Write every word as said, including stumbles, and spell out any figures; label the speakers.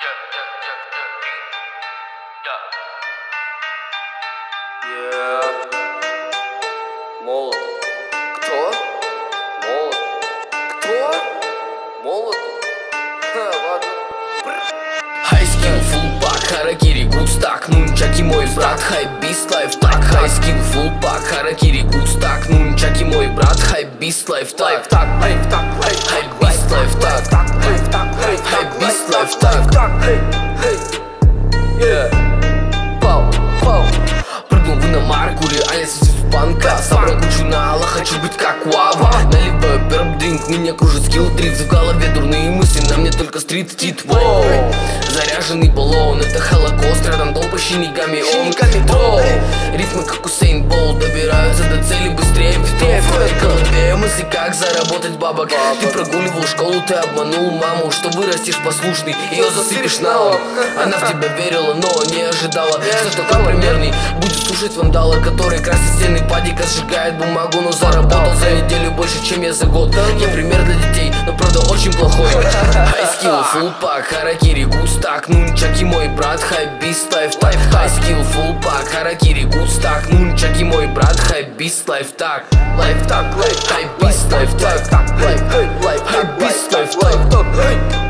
Speaker 1: Yeah. Молот. Кто? Молот. Кто? Молот. Ха, ладно.
Speaker 2: Хайскилл, фуллбак, харакири, гудстак, нунчаки мой брат, хайбист, лайфтак. Хайскилл, фуллбак, харакири, гудстак, нунчаки мой брат, хайбист, лайфтак.
Speaker 1: Лайфтак, лайфтак,
Speaker 2: Хайбист, лайфтак.
Speaker 1: лайфтак,
Speaker 2: Хайбист, лайфтак.
Speaker 1: Yeah. Пау, пау.
Speaker 2: Прыгнул в иномарку, реальность в банка. Собрал кучу нала, хочу быть как Уава. Наливаю перп дринк, меня кружит скилл дрифт. В голове дурные мысли, на мне только стрит стит. Заряженный баллон, это холокост. Рядом толпа щенниками, он дроу. Ритмы как Усейн Болт, добираются до цели быстрее ветров. В твоей голове мысли, как заработать бабок. Ты прогуливал школу, ты обманул маму, что вырастешь послушный, ее засыпешь налом. Она в тебя верила, но не ожидала, что такой примерный будет слушать вандала, который красит стены падика, сжигает бумагу, но заработал за неделю больше, чем я за год. Я пример для детей, но правда очень плохой. Хайскилл, фуллбак, харакири, гудстак, нунчаки мой брат, хайбист, лайфтак. Хайскилл, фуллбак, харакири, гудстак, нунчаки мой брат, хайбист, лайфтак.
Speaker 1: Лайфтак, лайфтак,
Speaker 2: Хайбист, лайфтак. Хайбист, лайфтак.